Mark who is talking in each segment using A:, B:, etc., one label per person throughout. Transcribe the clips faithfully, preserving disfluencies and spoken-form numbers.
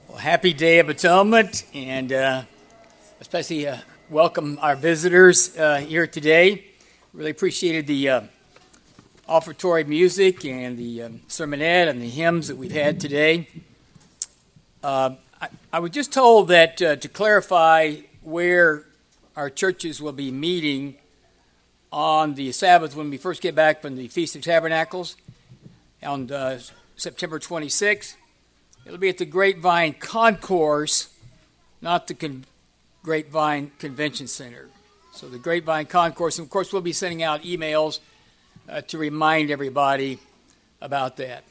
A: Well, happy Day of Atonement, and uh, especially uh, welcome our visitors uh, here today. Really appreciated the uh, offertory music and the um, sermonette and the hymns that we've had today. Uh, I, I was just told that uh, to clarify where our churches will be meeting on the Sabbath when we first get back from the Feast of Tabernacles on uh, September twenty-sixth. It'll be at the Grapevine Concourse, not the Con- Grapevine Convention Center. So the Grapevine Concourse, and of course we'll be sending out emails uh, to remind everybody about that.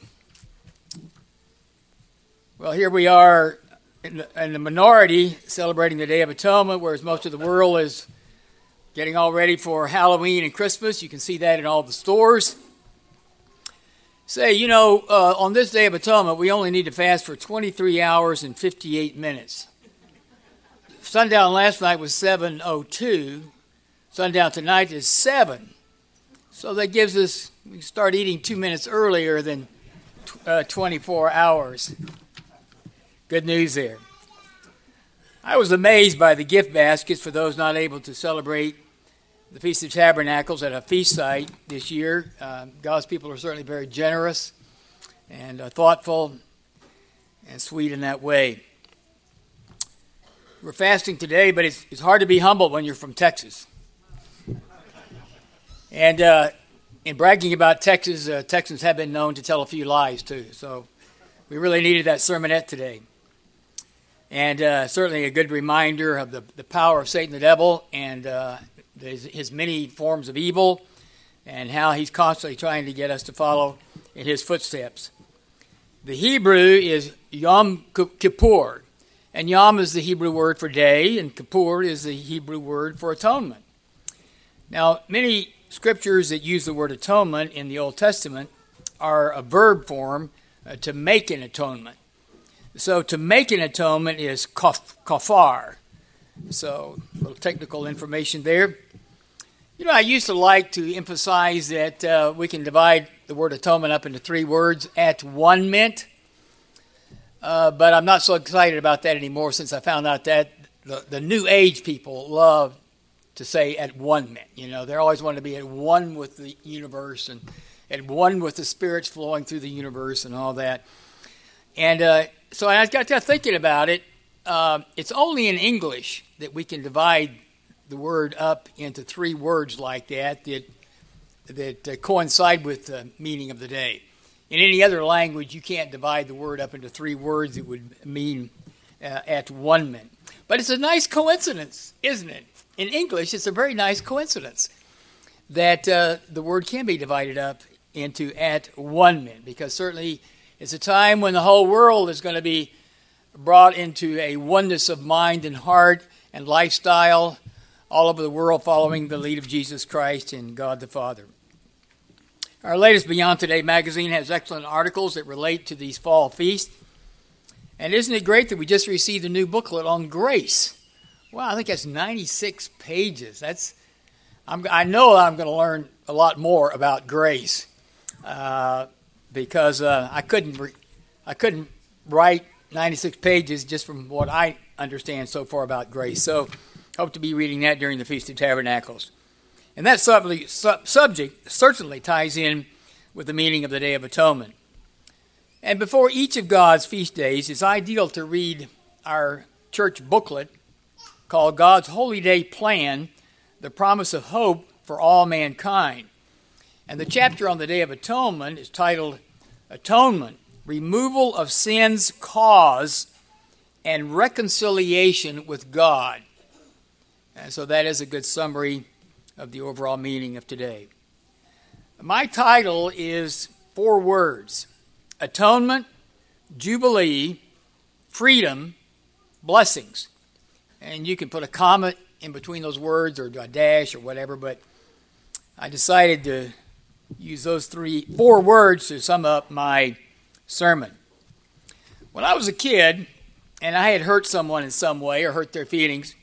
A: Well, here we are in the, in the minority celebrating the Day of Atonement, whereas most of the world is getting all ready for Halloween and Christmas. You can see that in all the stores. Say, you know, uh, on this Day of Atonement, we only need to fast for twenty-three hours and fifty-eight minutes. Sundown last night was seven oh two. Sundown tonight is seven. So that gives us, we can start eating two minutes earlier than uh, twenty-four hours. Good news there. I was amazed by the gift baskets for those not able to celebrate the Feast of Tabernacles at a feast site this year. Uh, God's people are certainly very generous and uh, thoughtful and sweet in that way. We're fasting today, but it's, it's hard to be humble when you're from Texas. And uh, in bragging about Texas, uh, Texans have been known to tell a few lies too. So we really needed that sermonette today. And uh, certainly a good reminder of the, the power of Satan the devil and uh, his, his many forms of evil and how he's constantly trying to get us to follow in his footsteps. The Hebrew is Yom Kippur, and Yom is the Hebrew word for day, and Kippur is the Hebrew word for atonement. Now, many scriptures that use the word atonement in the Old Testament are a verb form, uh, to make an atonement. So to make an atonement is kaf, kafar. So a little technical information there. You know, I used to like to emphasize that uh, we can divide the word atonement up into three words, at one mint. Uh, but I'm not so excited about that anymore since I found out that the, the New Age people love to say at one mint. You know, they always want to be at one with the universe and at one with the spirits flowing through the universe and all that. And uh, so I got to thinking about it. Uh, it's only in English that we can divide the word up into three words like that that, that uh, coincide with the meaning of the day. In any other language, you can't divide the word up into three words that would mean uh, at one mint. But it's a nice coincidence, isn't it? In English, it's a very nice coincidence that uh, the word can be divided up into at one mint, because certainly it's a time when the whole world is going to be brought into a oneness of mind and heart and lifestyle all over the world, following the lead of Jesus Christ and God the Father. Our latest Beyond Today magazine has excellent articles that relate to these fall feasts. And isn't it great that we just received a new booklet on grace? Wow, I think that's ninety-six pages. That's I'm, I know I'm going to learn a lot more about grace uh, because uh, I couldn't re- I couldn't write ninety-six pages just from what I understand so far about grace. So hope to be reading that during the Feast of Tabernacles. And that sub- sub- subject certainly ties in with the meaning of the Day of Atonement. And before each of God's feast days, it's ideal to read our church booklet called God's Holy Day Plan, The Promise of Hope for All Mankind. And the chapter on the Day of Atonement is titled Atonement, Removal of Sin's Cause and Reconciliation with God. And so that is a good summary of the overall meaning of today. My title is four words: Atonement, Jubilee, Freedom, Blessings. And you can put a comma in between those words or a dash or whatever, but I decided to use those three, four words to sum up my sermon. When I was a kid and I had hurt someone in some way or hurt their feelings,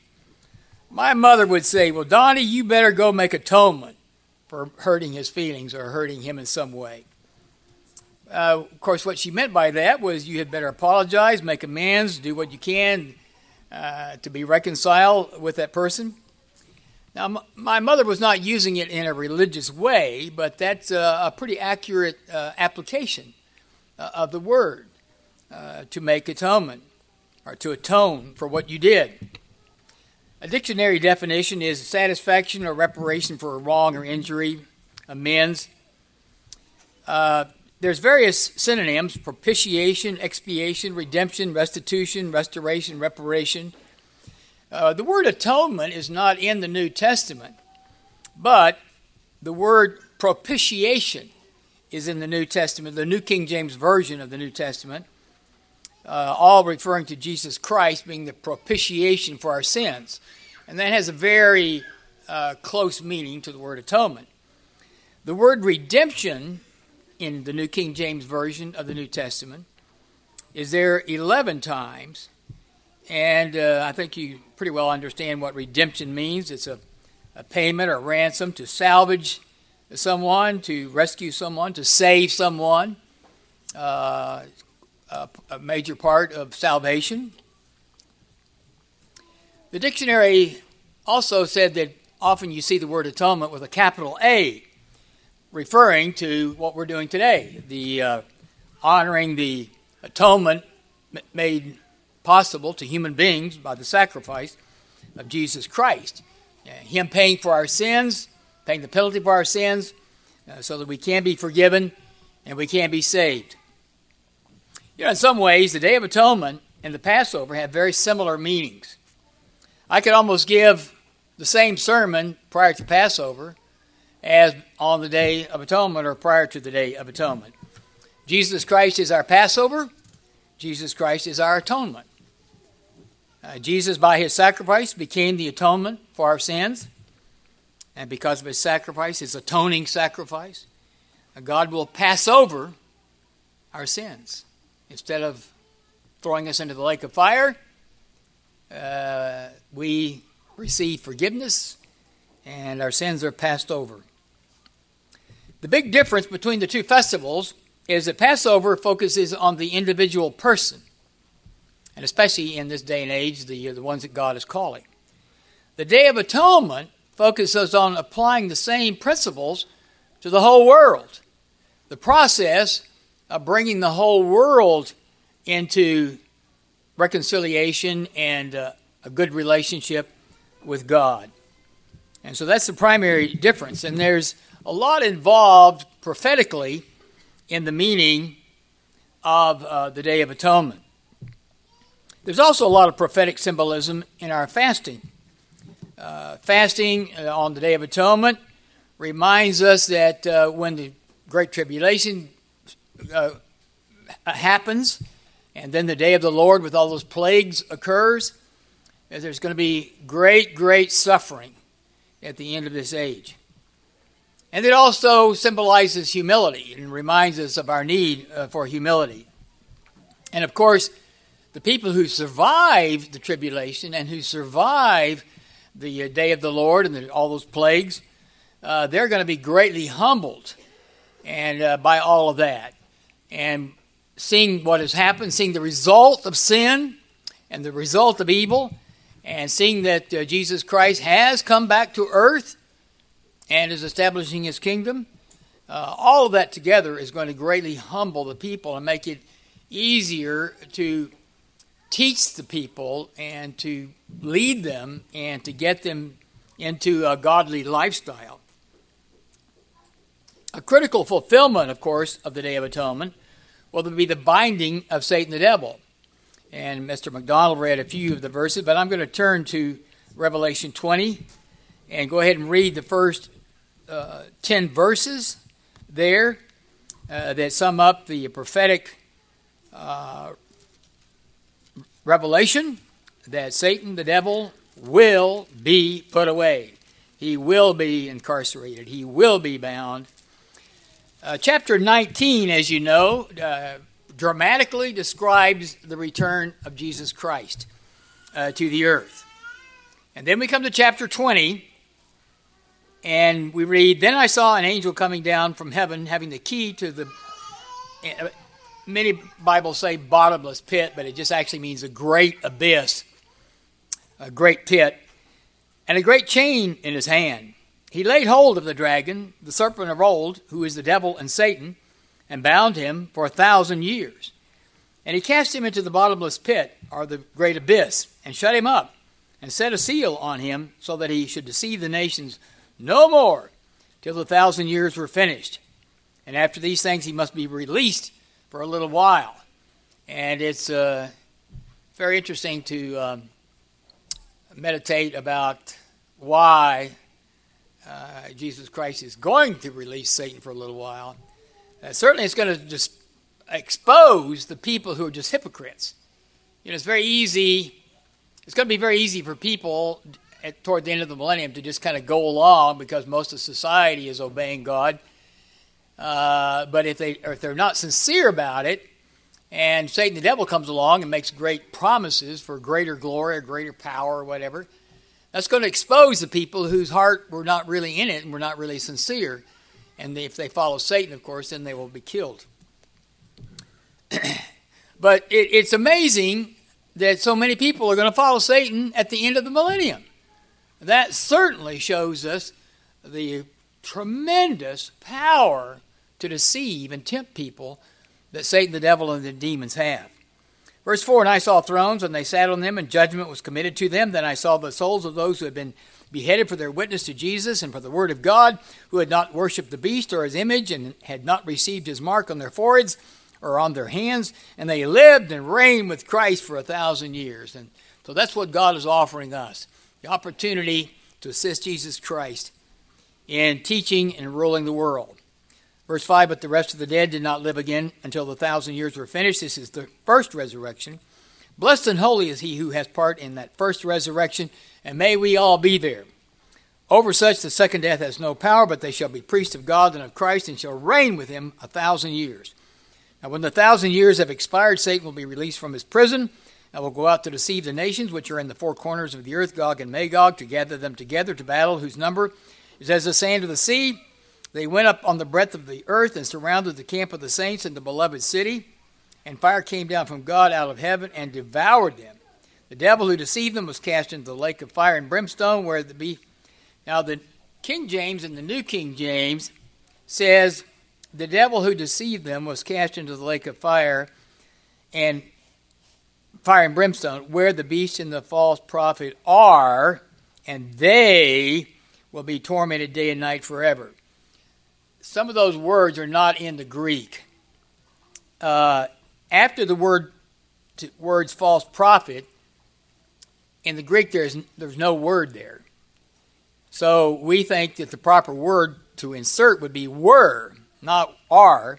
A: my mother would say, well, Donnie, you better go make atonement for hurting his feelings or hurting him in some way. Uh, of course, what she meant by that was you had better apologize, make amends, do what you can uh, to be reconciled with that person. Now, m- my mother was not using it in a religious way, but that's a, a pretty accurate uh, application uh, of the word, uh, to make atonement, or to atone for what you did. A dictionary definition is satisfaction or reparation for a wrong or injury, amends. Uh, there's various synonyms: propitiation, expiation, redemption, restitution, restoration, reparation. Uh, the word atonement is not in the New Testament, but the word propitiation is in the New Testament, the New King James Version of the New Testament, uh, all referring to Jesus Christ being the propitiation for our sins. And that has a very uh, close meaning to the word atonement. The word redemption in the New King James Version of the New Testament is there eleven times. And uh, I think you pretty well understand what redemption means. It's a, a payment or ransom to salvage someone, to rescue someone, to save someone. Uh, a, a major part of salvation. The dictionary also said that often you see the word atonement with a capital A, referring to what we're doing today, the uh, honoring the atonement made possible to human beings by the sacrifice of Jesus Christ. Uh, him paying for our sins, paying the penalty for our sins, uh, so that we can be forgiven and we can be saved. You know, in some ways, the Day of Atonement and the Passover have very similar meanings. I could almost give the same sermon prior to Passover as on the Day of Atonement or prior to the Day of Atonement. Jesus Christ is our Passover. Jesus Christ is our atonement. Uh, Jesus, by his sacrifice, became the atonement for our sins. And because of his sacrifice, his atoning sacrifice, uh, God will pass over our sins. Instead of throwing us into the lake of fire, uh, we receive forgiveness and our sins are passed over. The big difference between the two festivals is that Passover focuses on the individual person, and especially in this day and age, the, the ones that God is calling. The Day of Atonement focuses on applying the same principles to the whole world. The process of bringing the whole world into reconciliation and uh, a good relationship with God. And so that's the primary difference. And there's a lot involved prophetically in the meaning of uh, the Day of Atonement. There's also a lot of prophetic symbolism in our fasting. Uh, fasting uh, on the Day of Atonement reminds us that uh, when the Great Tribulation uh, happens, and then the Day of the Lord with all those plagues occurs, there's going to be great, great suffering at the end of this age. And it also symbolizes humility and reminds us of our need uh, for humility. And of course, the people who survive the tribulation and who survive the uh, day of the Lord and the, all those plagues, uh, they're going to be greatly humbled and uh, by all of that. And seeing what has happened, seeing the result of sin and the result of evil, and seeing that uh, Jesus Christ has come back to earth and is establishing his kingdom, uh, all of that together is going to greatly humble the people and make it easier to teach the people and to lead them and to get them into a godly lifestyle. A critical fulfillment, of course, of the Day of Atonement will be the binding of Satan the devil. And Mister McDonald read a few of the verses, but I'm going to turn to Revelation twenty and go ahead and read the first uh, ten verses there uh, that sum up the prophetic uh, revelation that Satan, the devil, will be put away. He will be incarcerated. He will be bound. Uh, chapter nineteen, as you know, uh, dramatically describes the return of Jesus Christ uh, to the earth. And then we come to chapter twenty, and we read, "Then I saw an angel coming down from heaven, having the key to the many Bibles say bottomless pit, but it just actually means a great abyss, a great pit, and a great chain in his hand. He laid hold of the dragon, the serpent of old, who is the devil and Satan, and bound him for a thousand years. And he cast him into the bottomless pit, or the great abyss, and shut him up, and set a seal on him, so that he should deceive the nations no more, till the thousand years were finished. And after these things he must be released for a little while. And it's uh, very interesting to um, meditate about why uh, Jesus Christ is going to release Satan for a little while. Uh, certainly it's going to just expose the people who are just hypocrites. You know, it's very easy, it's going to be very easy for people at, toward the end of the millennium to just kind of go along because most of society is obeying God. Uh, but if, they, or if they're not sincere about it, and Satan the devil comes along and makes great promises for greater glory or greater power or whatever, that's going to expose the people whose heart were not really in it and were not really sincere. And if they follow Satan, of course, then they will be killed. But it, it's amazing that so many people are going to follow Satan at the end of the millennium. That certainly shows us the tremendous power to deceive and tempt people that Satan, the devil, and the demons have. Verse four, and I saw thrones, and they sat on them, and judgment was committed to them. Then I saw the souls of those who had been beheaded for their witness to Jesus and for the word of God, who had not worshipped the beast or his image, and had not received his mark on their foreheads or on their hands, and they lived and reigned with Christ for a thousand years. And so that's what God is offering us, the opportunity to assist Jesus Christ in teaching and ruling the world. Verse five, but the rest of the dead did not live again until the thousand years were finished. This is the first resurrection. Blessed and holy is he who has part in that first resurrection, and may we all be there. Over such the second death has no power, but they shall be priests of God and of Christ, and shall reign with him a thousand years. Now when the thousand years have expired, Satan will be released from his prison, and will go out to deceive the nations which are in the four corners of the earth, Gog and Magog, to gather them together to battle, whose number is as the sand of the sea. They went up on the breadth of the earth and surrounded the camp of the saints and the beloved city. And fire came down from God out of heaven and devoured them. The devil who deceived them was cast into the lake of fire and brimstone, where the be. Now the King James and the New King James says the devil who deceived them was cast into the lake of fire and fire and brimstone, where the beast and the false prophet are, and they will be tormented day and night forever. Some of those words are not in the Greek. Uh, after the word to, words false prophet, in the Greek there's there's no word there. So we think that the proper word to insert would be were, not are,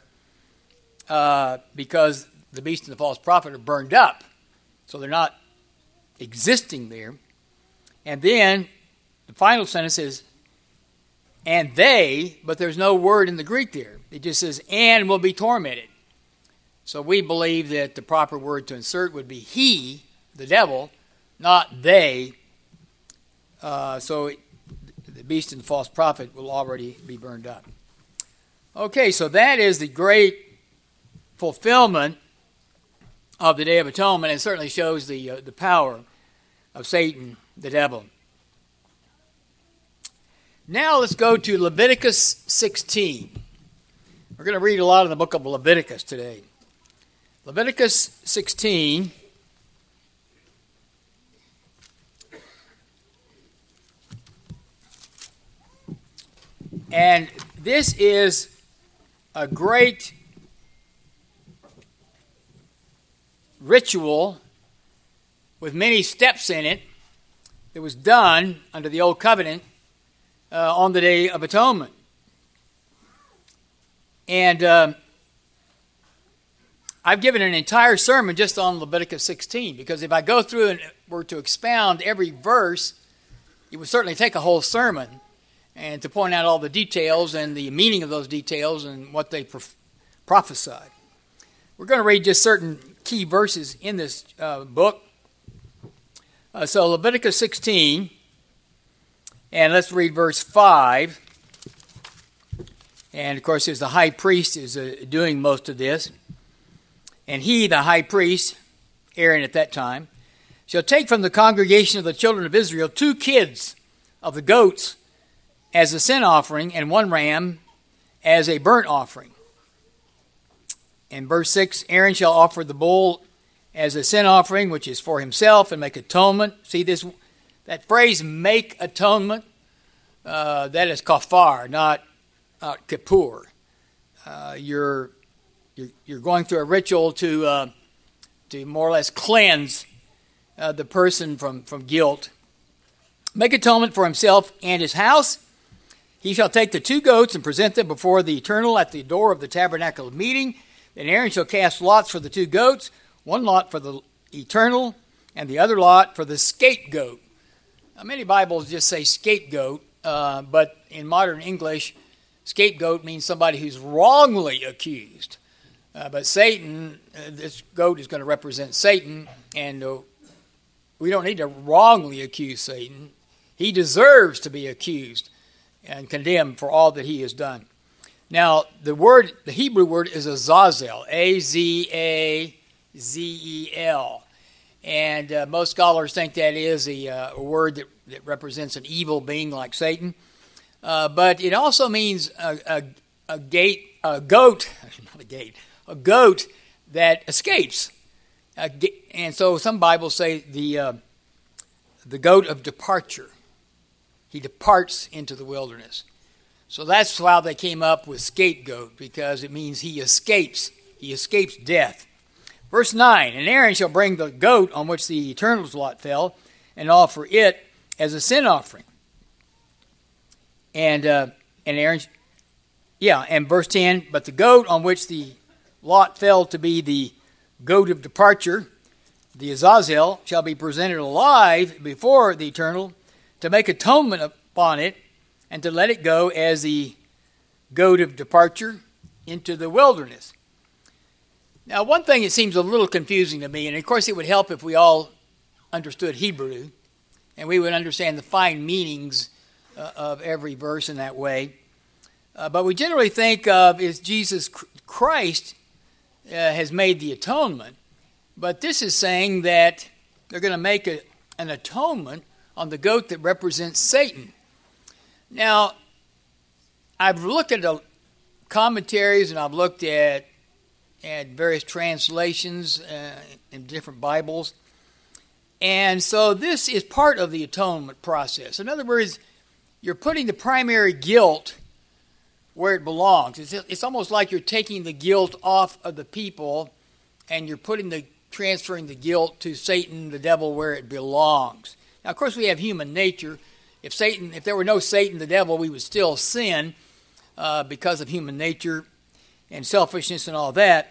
A: uh, because the beast and the false prophet are burned up. So they're not existing there. And then the final sentence is, and they, but there's no word in the Greek there. It just says, and will be tormented. So we believe that the proper word to insert would be he, the devil, not they. Uh, so it, the beast and the false prophet will already be burned up. Okay, so that is the great fulfillment of the Day of Atonement, and it certainly shows the uh, the power of Satan, the devil. Now let's go to Leviticus sixteen. We're going to read a lot of the book of Leviticus today. Leviticus sixteen. And this is a great ritual with many steps in it that was done under the Old Covenant uh, on the Day of Atonement. And um, I've given an entire sermon just on Leviticus sixteen, because if I go through and were to expound every verse, it would certainly take a whole sermon, and to point out all the details and the meaning of those details and what they prof- prophesied. We're going to read just certain key verses in this uh, book. Uh, so Leviticus sixteen, and let's read verse five. And, of course, there's the high priest is uh, doing most of this. And he, the high priest, Aaron at that time, shall take from the congregation of the children of Israel two kids of the goats as a sin offering and one ram as a burnt offering. In verse six, Aaron shall offer the bull as a sin offering, which is for himself, and make atonement. See this, that phrase, make atonement, uh, that is kafar, not, not kippur. Uh, you're, you're you're going through a ritual to uh, to more or less cleanse uh, the person from, from guilt. Make atonement for himself and his house. He shall take the two goats and present them before the Eternal at the door of the tabernacle of meeting. Then Aaron shall cast lots for the two goats, one lot for the Eternal, and the other lot for the scapegoat. Now, many Bibles just say scapegoat, uh, but in modern English, scapegoat means somebody who's wrongly accused. Uh, but Satan, uh, this goat is going to represent Satan, and uh, we don't need to wrongly accuse Satan. He deserves to be accused and condemned for all that he has done. Now, the word, the Hebrew word is Azazel, A Z A Z E L. And uh, most scholars think that is a, uh, a word that, that represents an evil being like Satan. Uh, but it also means a, a, a gate, a goat, not a gate, a goat that escapes. Uh, and so some Bibles say the uh, the goat of departure. He departs into the wilderness. So that's how they came up with scapegoat, because it means he escapes. He escapes death. Verse nine, and Aaron shall bring the goat on which the Eternal's lot fell and offer it as a sin offering. And uh, and Aaron, yeah, and verse ten, but the goat on which the lot fell to be the goat of departure, the Azazel, shall be presented alive before the Eternal to make atonement upon it and to let it go as the goat of departure into the wilderness. Now, one thing that seems a little confusing to me, and of course it would help if we all understood Hebrew and we would understand the fine meanings uh, of every verse in that way. Uh, but we generally think of is Jesus Christ uh, has made the atonement. But this is saying that they're going to make a, an atonement on the goat that represents Satan. Now, I've looked at the commentaries and I've looked at, at various translations uh, in different Bibles. And so this is part of the atonement process. In other words, you're putting the primary guilt where it belongs. It's, it's almost like you're taking the guilt off of the people and you're putting the transferring the guilt to Satan, the devil, where it belongs. Now, of course, we have human nature. If Satan, if there were no Satan, the devil, we would still sin uh, because of human nature and selfishness and all that.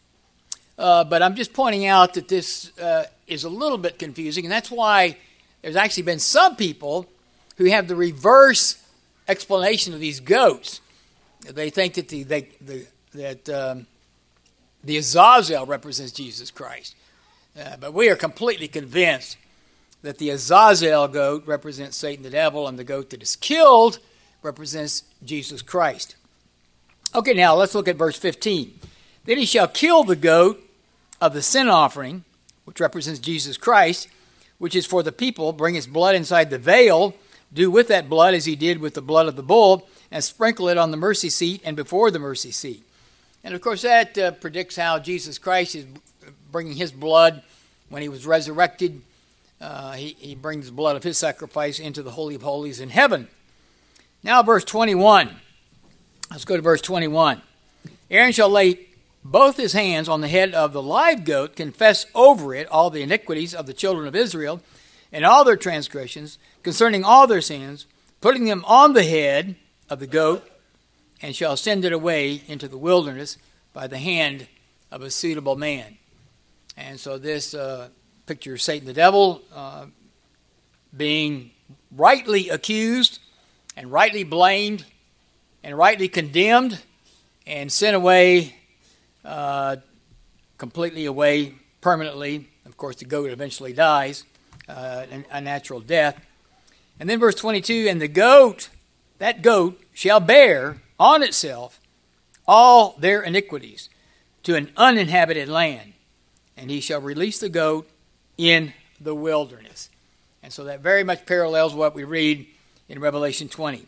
A: Uh, but I'm just pointing out that this uh, is a little bit confusing, and that's why there's actually been some people who have the reverse explanation of these goats. They think that the, they, the that um, the Azazel represents Jesus Christ, uh, but we are completely convinced that the Azazel goat represents Satan the devil, and the goat that is killed represents Jesus Christ. Okay, now let's look at verse fifteen. Then he shall kill the goat of the sin offering, which represents Jesus Christ, which is for the people, bring its blood inside the veil, do with that blood as he did with the blood of the bull, and sprinkle it on the mercy seat and before the mercy seat. And of course that uh, predicts how Jesus Christ is bringing his blood when he was resurrected. Uh, he, he brings the blood of his sacrifice into the Holy of Holies in heaven. Now verse twenty-one. Let's go to verse twenty-one. Aaron shall lay both his hands on the head of the live goat, confess over it all the iniquities of the children of Israel and all their transgressions concerning all their sins, putting them on the head of the goat, and shall send it away into the wilderness by the hand of a suitable man. And so this uh, picture of Satan the devil uh, being rightly accused and rightly blamed and rightly condemned and sent away, uh, completely away permanently. Of course, the goat eventually dies, uh, a natural death. And then verse twenty-two, and the goat, that goat, shall bear on itself all their iniquities to an uninhabited land, and he shall release the goat in the wilderness. And so that very much parallels what we read in Revelation twenty.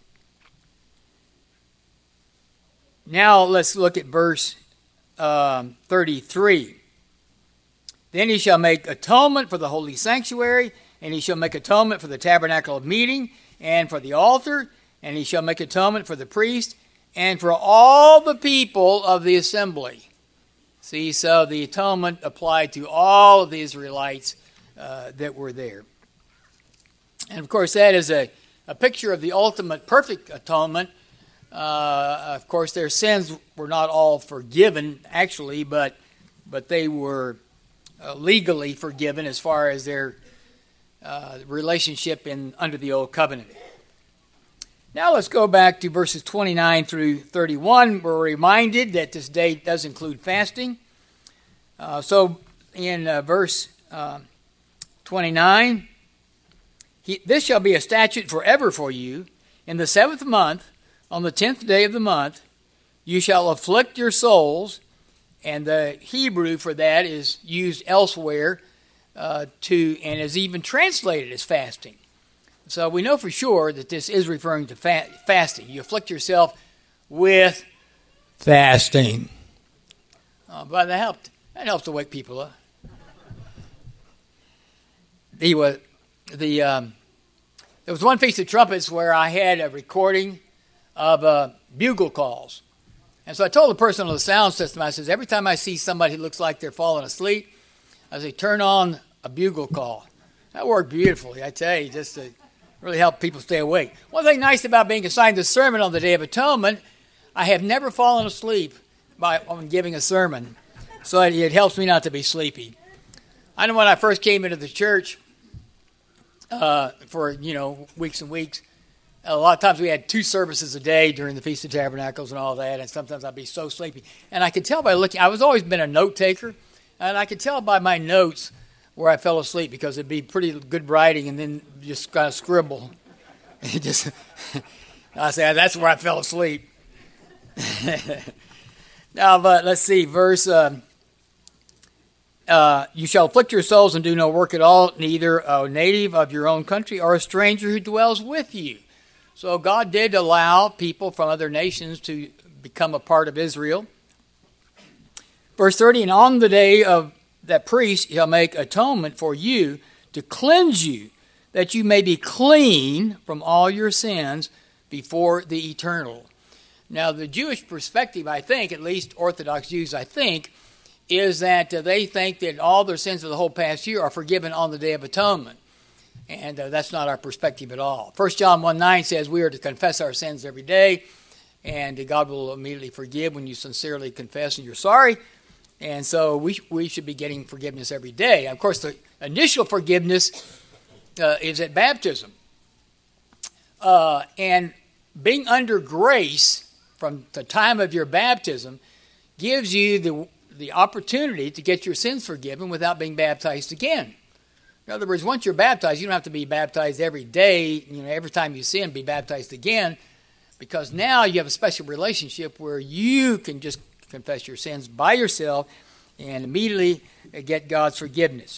A: Now let's look at verse um, thirty-three. Then he shall make atonement for the holy sanctuary, and he shall make atonement for the tabernacle of meeting, and for the altar, and he shall make atonement for the priest, and for all the people of the assembly. See, so the atonement applied to all of the Israelites uh, that were there. And of course, that is a, a picture of the ultimate perfect atonement. Uh, of course, their sins were not all forgiven, actually, but but they were uh, legally forgiven as far as their uh, relationship in under the old covenant. Now let's go back to verses twenty-nine through thirty-one. We're reminded that this day does include fasting. Uh, so in uh, verse uh, twenty-nine, he, this shall be a statute forever for you. In the seventh month, on the tenth day of the month, you shall afflict your souls. And the Hebrew for that is used elsewhere uh, to, and is even translated as fasting. So we know for sure that this is referring to fa- fasting. You afflict yourself with fasting. Oh, but that helped. That helps to wake people up. The, uh, the, um, there was one Feast of Trumpets where I had a recording of uh, bugle calls. And so I told the person on the sound system, I says, every time I see somebody who looks like they're falling asleep, I say, turn on a bugle call. That worked beautifully, I tell you, just to really help people stay awake. One thing nice about being assigned a sermon on the Day of Atonement, I have never fallen asleep by on giving a sermon. So it, it helps me not to be sleepy. I know when I first came into the church uh, for, you know, weeks and weeks, a lot of times we had two services a day during the Feast of Tabernacles and all that, and sometimes I'd be so sleepy. And I could tell by looking, I was always been a note taker, and I could tell by my notes where I fell asleep because it'd be pretty good writing and then just kind of scribble. just, I say, that's where I fell asleep. Now, but let's see, verse, uh, uh, you shall afflict your souls and do no work at all, neither a native of your own country or a stranger who dwells with you. So God did allow people from other nations to become a part of Israel. Verse thirty, and on the day of that priest shall make atonement for you to cleanse you, that you may be clean from all your sins before the Eternal. Now, the Jewish perspective, I think, at least Orthodox Jews, I think, is that uh, they think that all their sins of the whole past year are forgiven on the Day of Atonement. And uh, that's not our perspective at all. First John one nine says we are to confess our sins every day, and God will immediately forgive when you sincerely confess and you're sorry. And so we we should be getting forgiveness every day. Of course, the initial forgiveness uh, is at baptism. Uh, and being under grace from the time of your baptism gives you the, the opportunity to get your sins forgiven without being baptized again. In other words, once you're baptized, you don't have to be baptized every day, you know, every time you sin, be baptized again, because now you have a special relationship where you can just confess your sins by yourself and immediately get God's forgiveness.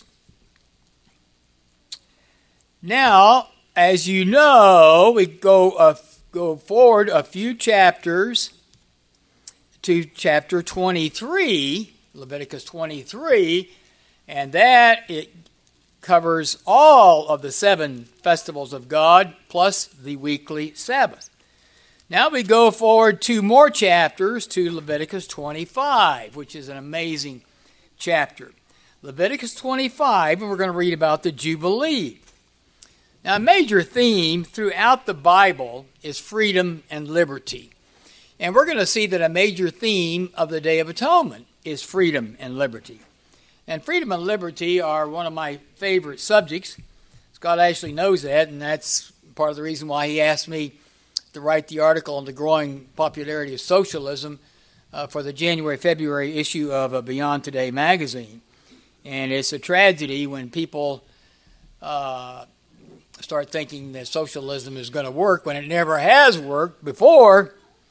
A: Now, as you know, we go uh, go forward a few chapters to chapter twenty-three, Leviticus twenty-three, and that it covers all of the seven festivals of God plus the weekly Sabbath. Now we go forward two more chapters to Leviticus twenty-five, which is an amazing chapter. Leviticus twenty-five, and we're going to read about the Jubilee. Now, a major theme throughout the Bible is freedom and liberty. And we're going to see that a major theme of the Day of Atonement is freedom and liberty. And freedom and liberty are one of my favorite subjects. Scott Ashley knows that, and that's part of the reason why he asked me to write the article on the growing popularity of socialism uh, for the January-February issue of uh, Beyond Today magazine. And it's a tragedy when people uh, start thinking that socialism is going to work when it never has worked before.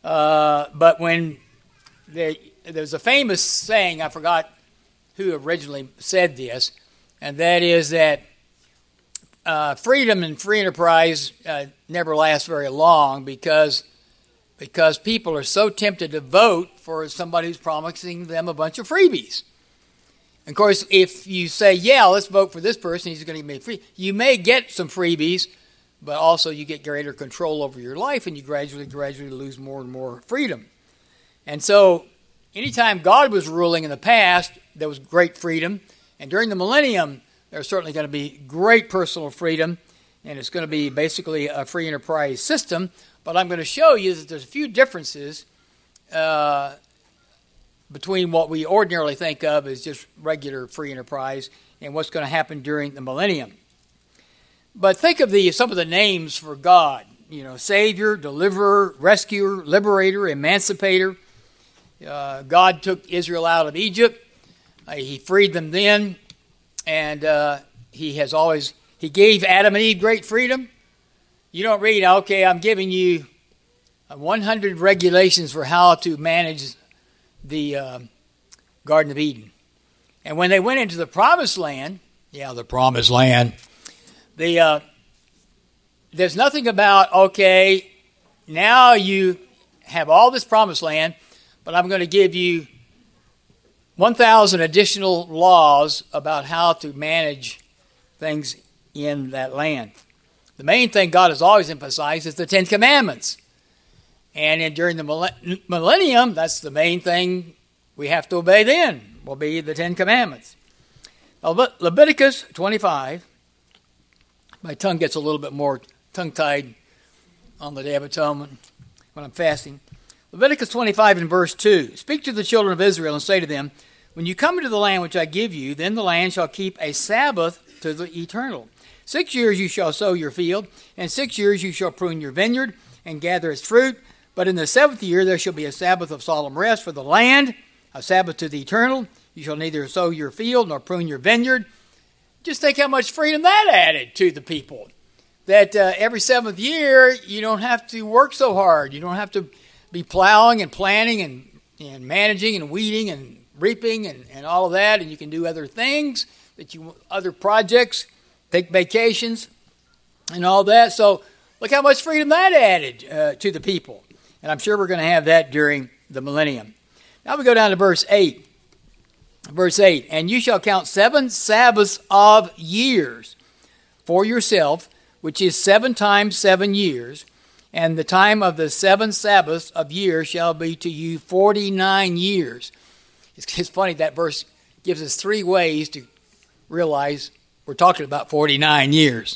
A: Uh, but when they, there's a famous saying, I forgot who originally said this, and that is that uh, freedom and free enterprise uh, never lasts very long because because people are so tempted to vote for somebody who's promising them a bunch of freebies. And of course, if you say, yeah, let's vote for this person, he's going to give me free, you may get some freebies, but also you get greater control over your life and you gradually, gradually lose more and more freedom. And so anytime God was ruling in the past, there was great freedom. And during the millennium, there's certainly going to be great personal freedom. And it's going to be basically a free enterprise system. But I'm going to show you that there's a few differences uh, between what we ordinarily think of as just regular free enterprise and what's going to happen during the millennium. But think of the some of the names for God. You know, Savior, Deliverer, Rescuer, Liberator, Emancipator. Uh, God took Israel out of Egypt. Uh, he freed them then. And uh, he has always, he gave Adam and Eve great freedom. You don't read, okay, I'm giving you one hundred regulations for how to manage the uh, Garden of Eden. And when they went into the promised land, yeah, the promised land, the uh, there's nothing about, okay, now you have all this promised land, but I'm going to give you one thousand additional laws about how to manage things in that land. The main thing God has always emphasized is the Ten Commandments. And in, during the millennium, that's the main thing we have to obey then, will be the Ten Commandments. Now, Leviticus twenty-five, my tongue gets a little bit more tongue-tied on the Day of Atonement when I'm fasting. Leviticus twenty-five and verse two, speak to the children of Israel and say to them, when you come into the land which I give you, then the land shall keep a Sabbath to the eternal. Six years you shall sow your field, and six years you shall prune your vineyard and gather its fruit. But in the seventh year there shall be a Sabbath of solemn rest for the land, a Sabbath to the eternal. You shall neither sow your field nor prune your vineyard. Just think how much freedom that added to the people. That uh, every seventh year you don't have to work so hard. You don't have to be plowing and planting and, and managing and weeding and reaping and, and all of that. And you can do other things, that you other projects, take vacations and all that. So look how much freedom that added uh, to the people. And I'm sure we're going to have that during the millennium. Now we go down to verse eight. Verse eight, and you shall count seven Sabbaths of years for yourself, which is seven times seven years. And the time of the seven Sabbaths of years shall be to you forty-nine years. It's, it's funny, that verse gives us three ways to realize we're talking about forty-nine years.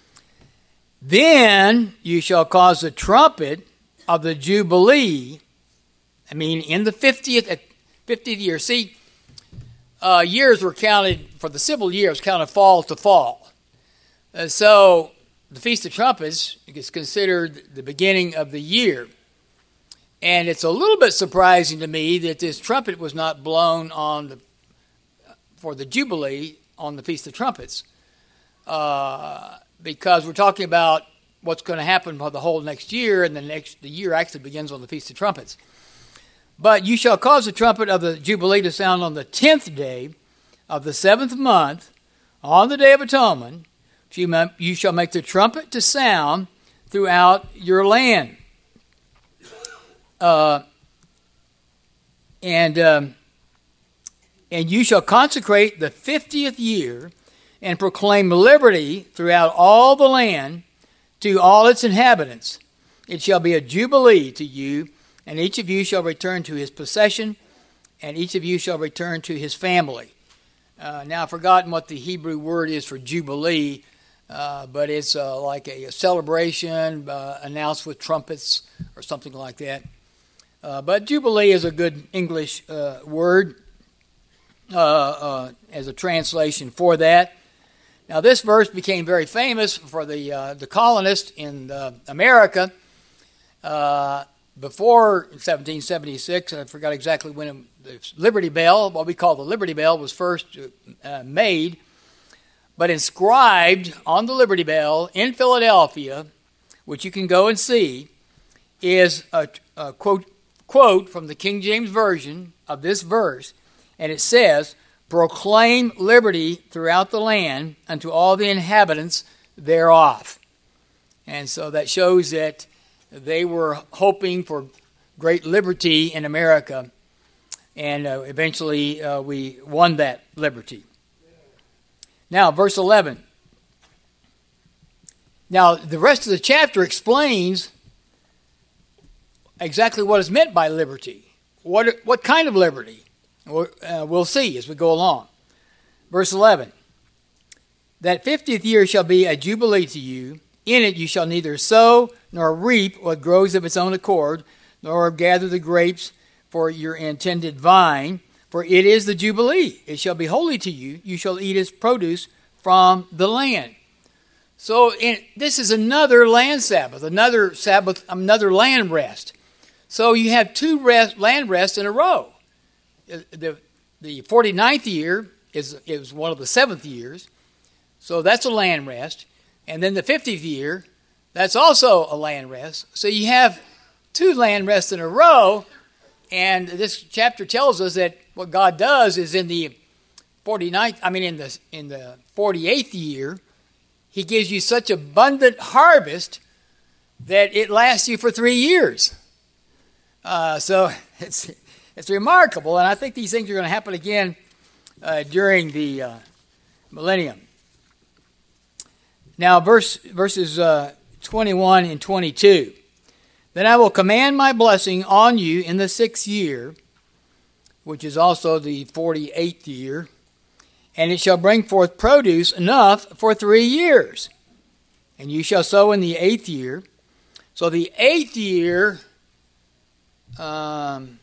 A: Then you shall cause the trumpet of the Jubilee, I mean, in the fiftieth, fiftieth year. See, uh, years were counted, for the civil years, counted fall to fall. Uh, so the Feast of Trumpets is considered the beginning of the year. And it's a little bit surprising to me that this trumpet was not blown on the for the Jubilee on the Feast of Trumpets. Uh, because we're talking about what's going to happen for the whole next year, and the next the year actually begins on the Feast of Trumpets. But you shall cause the trumpet of the Jubilee to sound on the tenth day of the seventh month, on the Day of Atonement. You shall make the trumpet to sound throughout your land. Uh, and um, and you shall consecrate the fiftieth year and proclaim liberty throughout all the land to all its inhabitants. It shall be a jubilee to you, and each of you shall return to his possession, and each of you shall return to his family. Uh, now, I've forgotten what the Hebrew word is for jubilee, uh, but it's uh, like a, a celebration uh, announced with trumpets or something like that. Uh, but jubilee is a good English uh, word uh, uh, as a translation for that. Now, this verse became very famous for the uh, the colonists in uh, America uh, before seventeen seventy-six. I forgot exactly when it, the Liberty Bell, what we call the Liberty Bell, was first uh, made. But inscribed on the Liberty Bell in Philadelphia, which you can go and see, is a, uh, quote, quote from the King James Version of this verse, and it says, "Proclaim liberty throughout the land unto all the inhabitants thereof." And so that shows that they were hoping for great liberty in America, and uh, eventually uh, we won that liberty. Now, verse eleven. Now, the rest of the chapter explains exactly what is meant by liberty. What, what kind of liberty? Uh, we'll see as we go along. Verse eleven. "That fiftieth year shall be a jubilee to you. In it you shall neither sow nor reap what grows of its own accord, nor gather the grapes for your intended vine. For it is the jubilee. It shall be holy to you. You shall eat its produce from the land." So in, this is another land Sabbath, another Sabbath, another land rest. So you have two rest, land rests in a row. The, the forty-ninth year is, is one of the seventh years. So that's a land rest. And then the fiftieth year, that's also a land rest. So you have two land rests in a row. And this chapter tells us that what God does is in the forty-ninth, I mean in the in the forty-eighth year, He gives you such abundant harvest that it lasts you for three years. Uh, so it's it's remarkable, and I think these things are going to happen again uh, during the uh, millennium. Now, verse verses uh, twenty-one and twenty-two. "Then I will command my blessing on you in the sixth year," which is also the forty-eighth year, "and it shall bring forth produce enough for three years. And you shall sow in the eighth year." So the eighth year um,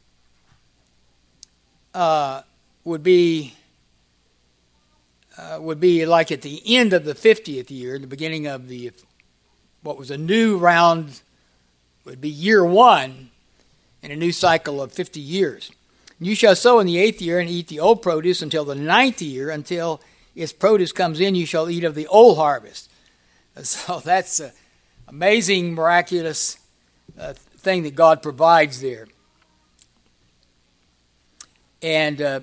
A: uh, would be uh, would be like at the end of the fiftieth year, the beginning of the what was a new round, would be year one in a new cycle of fifty years. "You shall sow in the eighth year and eat the old produce until the ninth year. Until its produce comes in, you shall eat of the old harvest." So that's an amazing, miraculous uh, thing that God provides there. And uh,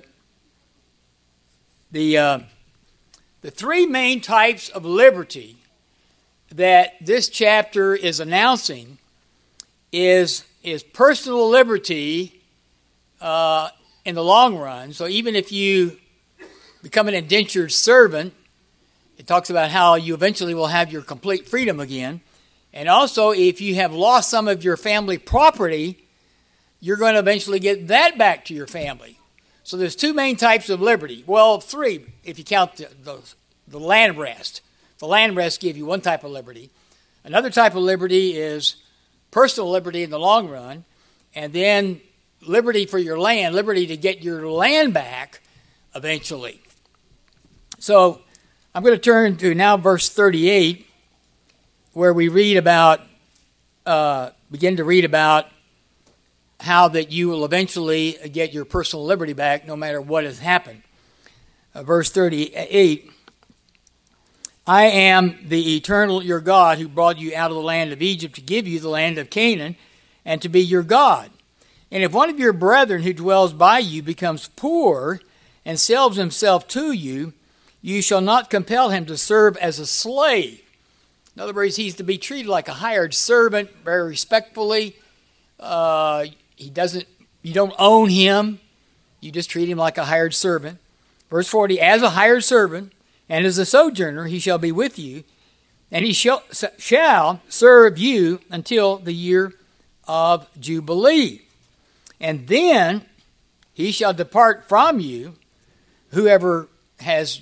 A: the uh, the three main types of liberty that this chapter is announcing is is personal liberty Uh, in the long run. So even if you become an indentured servant, it talks about how you eventually will have your complete freedom again. And also, if you have lost some of your family property, you're going to eventually get that back to your family. So there's two main types of liberty. Well, three, if you count the, the, the land rest. The land rest give you one type of liberty. Another type of liberty is personal liberty in the long run. And then liberty for your land, liberty to get your land back eventually. So I'm going to turn to now verse thirty-eight, where we read about, uh, begin to read about how that you will eventually get your personal liberty back no matter what has happened. Uh, verse thirty-eight, "I am the eternal your God who brought you out of the land of Egypt to give you the land of Canaan and to be your God. And if one of your brethren who dwells by you becomes poor and sells himself to you, you shall not compel him to serve as a slave." In other words, he's to be treated like a hired servant, very respectfully. Uh, he doesn't. You don't own him. You just treat him like a hired servant. Verse forty, "As a hired servant and as a sojourner, he shall be with you, and he shall, shall serve you until the year of Jubilee. And then he shall depart from you, whoever has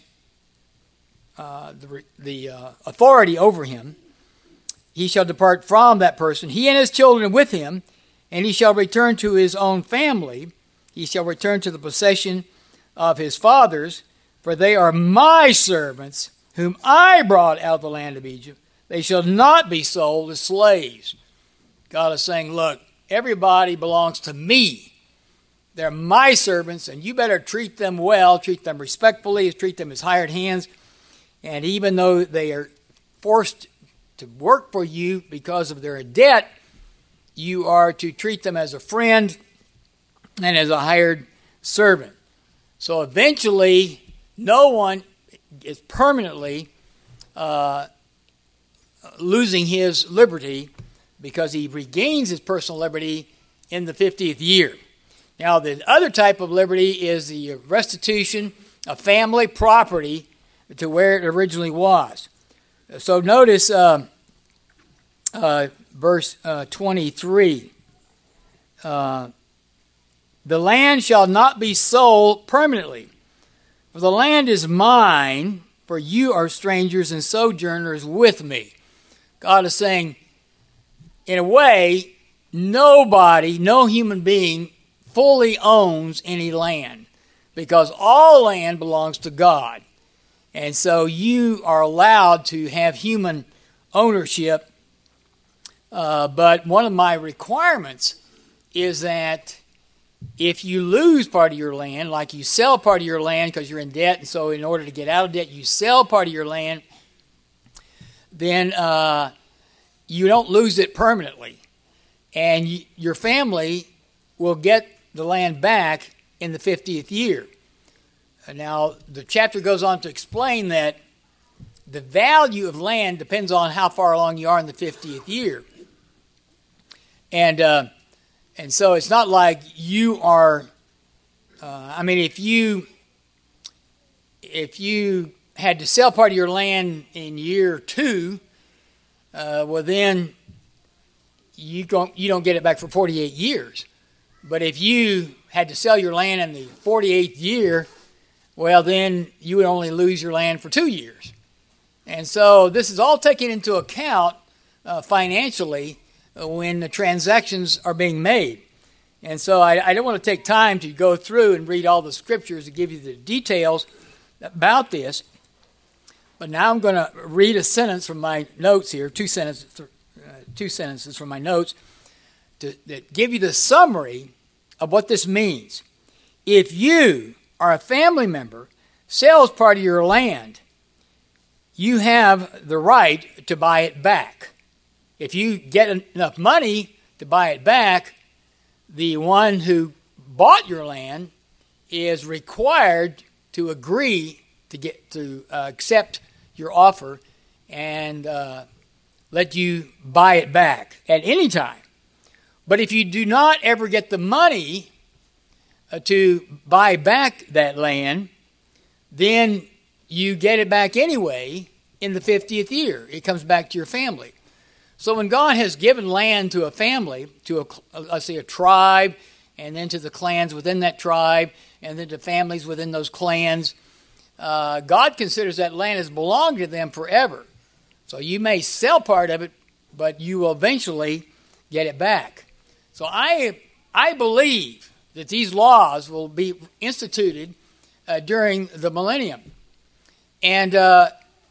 A: uh, the, the uh, authority over him. He shall depart from that person, he and his children with him, and he shall return to his own family. He shall return to the possession of his fathers, for they are my servants, whom I brought out of the land of Egypt. They shall not be sold as slaves." God is saying, look, everybody belongs to me. They're my servants, and you better treat them well, treat them respectfully, treat them as hired hands. And even though they are forced to work for you because of their debt, you are to treat them as a friend and as a hired servant. So eventually, no one is permanently uh, losing his liberty, because he regains his personal liberty in the fiftieth year. Now, the other type of liberty is the restitution of family property to where it originally was. So notice uh, uh, verse uh, twenty-three. Uh, the land shall not be sold permanently, for the land is mine, for you are strangers and sojourners with me. God is saying, in a way, nobody, no human being fully owns any land, because all land belongs to God. And so you are allowed to have human ownership, uh, but one of my requirements is that if you lose part of your land, like you sell part of your land because you're in debt, and so in order to get out of debt, you sell part of your land, then uh, you don't lose it permanently. And you, your family will get the land back in the fiftieth year. Now, the chapter goes on to explain that the value of land depends on how far along you are in the fiftieth year. And uh, and so it's not like you are, uh, I mean, if you if you had to sell part of your land in year two, uh, well then you don't, you don't get it back for forty-eight years. But if you had to sell your land in the forty-eighth year, well, then you would only lose your land for two years. And so this is all taken into account uh, financially uh, when the transactions are being made. And so I, I don't want to take time to go through and read all the scriptures to give you the details about this. But now I'm going to read a sentence from my notes here, two sentences, uh, two sentences from my notes, to, that give you the summary of what this means. If you or a family member sells part of your land, you have the right to buy it back. If you get enough money to buy it back, the one who bought your land is required to agree to get to uh, accept your offer and uh, let you buy it back at any time. But if you do not ever get the money uh, to buy back that land, then you get it back anyway in the fiftieth year. It comes back to your family. So when God has given land to a family, to a, let's say a tribe, and then to the clans within that tribe, and then to families within those clans, uh, God considers that land as belonging to them forever. So you may sell part of it, but you will eventually get it back. So I I believe that these laws will be instituted uh, during the millennium. And uh,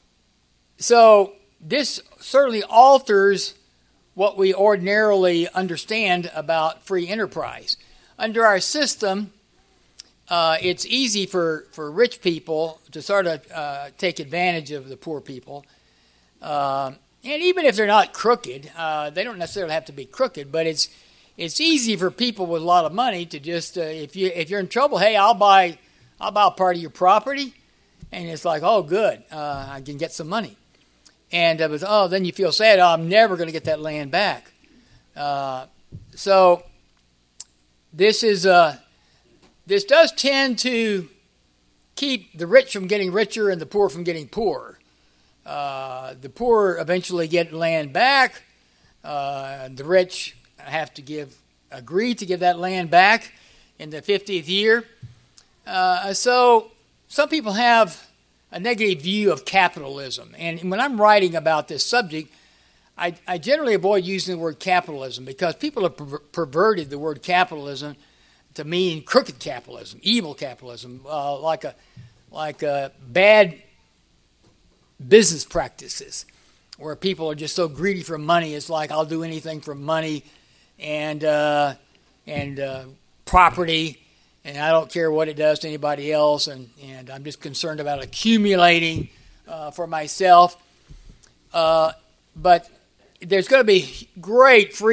A: so this certainly alters what we ordinarily understand about free enterprise. Under our system, uh, it's easy for, for rich people to sort of uh, take advantage of the poor people. Uh, and even if they're not crooked, uh, they don't necessarily have to be crooked, but it's it's easy for people with a lot of money to just, uh, if you if you're in trouble, hey, I'll buy I'll buy part of your property, and it's like, oh, good, uh, I can get some money. And it was, oh, then you feel sad, oh, I'm never going to get that land back. Uh, so this is uh, this does tend to keep the rich from getting richer and the poor from getting poorer. Uh, the poor eventually get land back. Uh, the rich have to give agree to give that land back in the fiftieth year. Uh, so some people have a negative view of capitalism. And when I'm writing about this subject, I, I generally avoid using the word capitalism because people have per- perverted the word capitalism to mean crooked capitalism, evil capitalism, uh, like a like a bad business practices where people are just so greedy for money. It's like, I'll do anything for money and uh, and uh, property, and I don't care what it does to anybody else, and, and I'm just concerned about accumulating uh, for myself. Uh, but there's going to be great freedom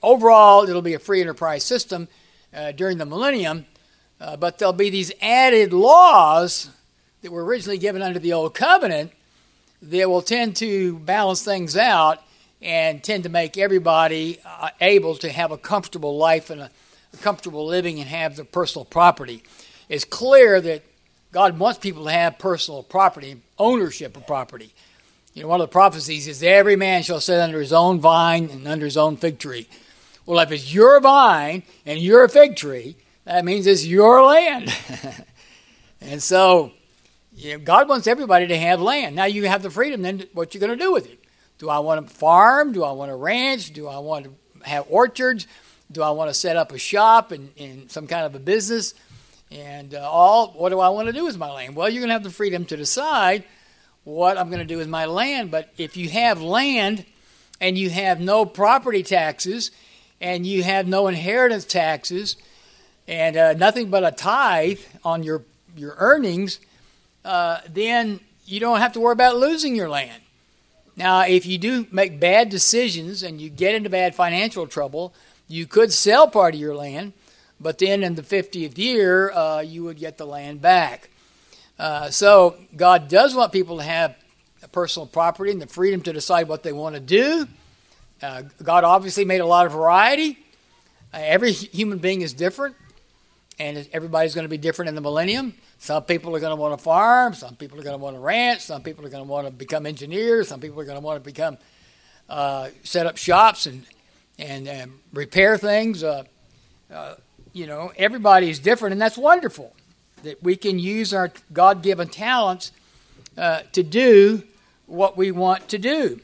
A: overall, it'll be a free enterprise system uh, during the millennium, uh, but there'll be these added laws that were originally given under the Old Covenant that will tend to balance things out and tend to make everybody uh, able to have a comfortable life and a, a comfortable living and have their personal property. It's clear that God wants people to have personal property, ownership of property. You know, one of the prophecies is every man shall sit under his own vine and under his own fig tree. Well, if it's your vine and your fig tree, that means it's your land. And so, you know, God wants everybody to have land. Now you have the freedom, then what you're going to do with it. Do I want to farm? Do I want to ranch? Do I want to have orchards? Do I want to set up a shop and in, in some kind of a business? And uh, all, what do I want to do with my land? Well, you're going to have the freedom to decide what I'm going to do with my land. But if you have land and you have no property taxes and you have no inheritance taxes and uh, nothing but a tithe on your, your earnings, uh, then you don't have to worry about losing your land. Now, if you do make bad decisions and you get into bad financial trouble, you could sell part of your land, but then in the fiftieth year, uh, you would get the land back. Uh, so God does want people to have personal property and the freedom to decide what they want to do. Uh, God obviously made a lot of variety. Uh, every human being is different, and everybody's going to be different in the millennium. Some people are going to want to farm. Some people are going to want to ranch. Some people are going to want to become engineers. Some people are going to want to become uh, set up shops and and, and repair things. Uh, uh, you know, everybody is different, and that's wonderful that we can use our God-given talents uh, to do what we want to do.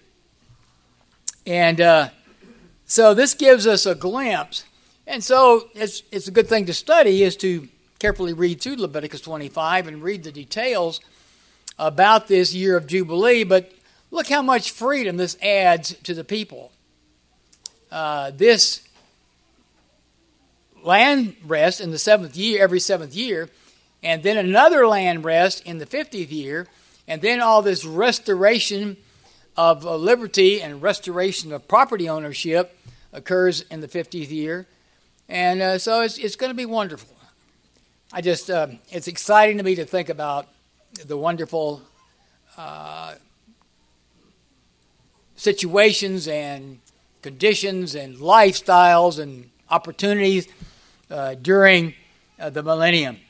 A: And uh, so this gives us a glimpse. And so it's it's a good thing to study is to carefully read through Leviticus twenty-five and read the details about this year of Jubilee. But look how much freedom this adds to the people. Uh, this land rest in the seventh year, every seventh year, and then another land rest in the fiftieth year, and then all this restoration of uh, liberty and restoration of property ownership occurs in the fiftieth year. And uh, so it's it's going to be wonderful. I just, uh, it's exciting to me to think about the wonderful uh, situations and conditions and lifestyles and opportunities uh, during uh, the millennium.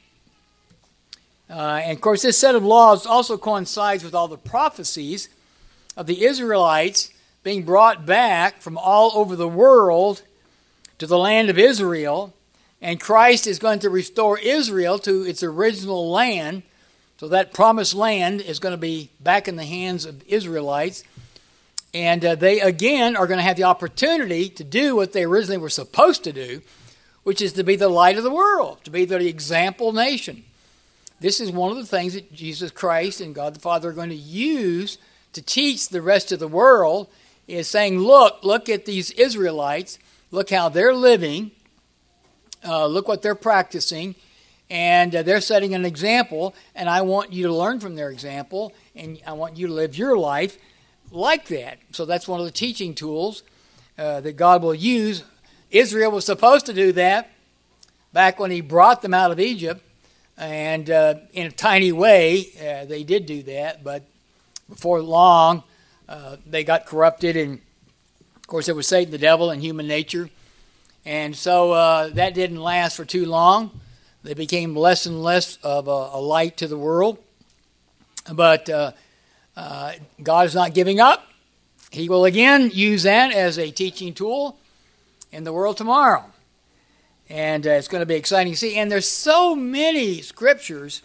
A: Uh, and of course, this set of laws also coincides with all the prophecies of the Israelites being brought back from all over the world to the land of Israel. And Christ is going to restore Israel to its original land. So that promised land is going to be back in the hands of Israelites. And uh, they, again, are going to have the opportunity to do what they originally were supposed to do, which is to be the light of the world, to be the example nation. This is one of the things that Jesus Christ and God the Father are going to use to teach the rest of the world, is saying, look, look at these Israelites. Look how they're living. Uh, look what they're practicing, and uh, they're setting an example, and I want you to learn from their example, and I want you to live your life like that. So that's one of the teaching tools uh, that God will use. Israel was supposed to do that back when he brought them out of Egypt, and uh, in a tiny way, uh, they did do that, but before long, uh, they got corrupted, and of course, it was Satan, the devil, and human nature. And so uh, that didn't last for too long. They became less and less of a, a light to the world. But uh, uh, God is not giving up. He will again use that as a teaching tool in the world tomorrow. And uh, it's going to be exciting to see. And there's so many scriptures